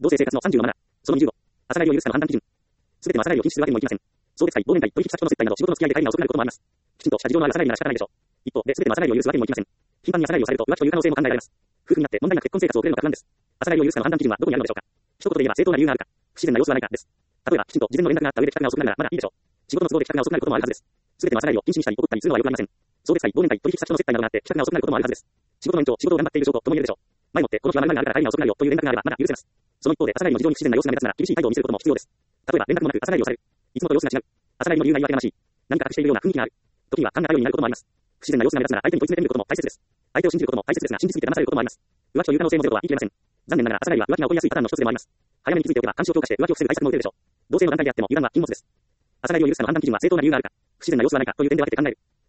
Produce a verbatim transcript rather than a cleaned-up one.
同性生活のさんじゅうのマナー。そのにじゅうご。朝狩りを許すかの判断基準。すべての朝狩りを禁止するわけにもいきません。送別会、忘年会、取引先との接待など仕事の付き合いで会議が遅くなることもあります。きちんとした事情のある朝狩りなら仕方ないでしょう。一方で、すべての朝狩りを許すわけにもいきません。頻繁に朝狩りをされると浮気という可能性も考えられます。夫婦になって問題なく結婚生活を送れるのか不安です。朝狩りを許すかの判断基準はどこにあるのでしょうか。一言で言えば正当な理由があるか、不自然な様子はないかです。例えば、きちんと事前の連絡があった上で帰宅が遅くなるならまだいいでしょう。仕事の都合で帰宅が遅くなることもあるはずです。すべての朝狩りを禁止にしたり怒ったりするのは良くありません。送別会、忘年会、取引先との接待などがあって帰宅が遅くなることもあるはずです。仕事の延長、仕事を頑張っている証拠とも言えるでしょう。前もってこの日は何々があるから会議が遅くなるよという連絡があればまだ許せます。その一方で朝狩りの非常に不自然な様子が目立つなら厳しい態度を見せることも必要です。例えば連絡もなく朝狩りをされる。いつもと様子が違う。朝狩りの理由が言い訳がましい。何か隠しているような雰囲気がある。時には勘があるようになることもあります。不自然な様子が目立つなら相手に問い詰めてみることも大切です。相手を信じることも大切ですが信じすぎて騙されることもあります。浮気という可能性もゼロとは言い切れません。残念ながら朝狩りは浮気が起こりやすいパターンの一つでもあります。早めに気づいておけば監視を強化して浮気を防ぐ対策も打てるでしょう。同性の団体であっても油断は禁物です。朝狩りを許すかの判断基準は正当な理由があるか、不自然な様子はないかという点で分けて考える。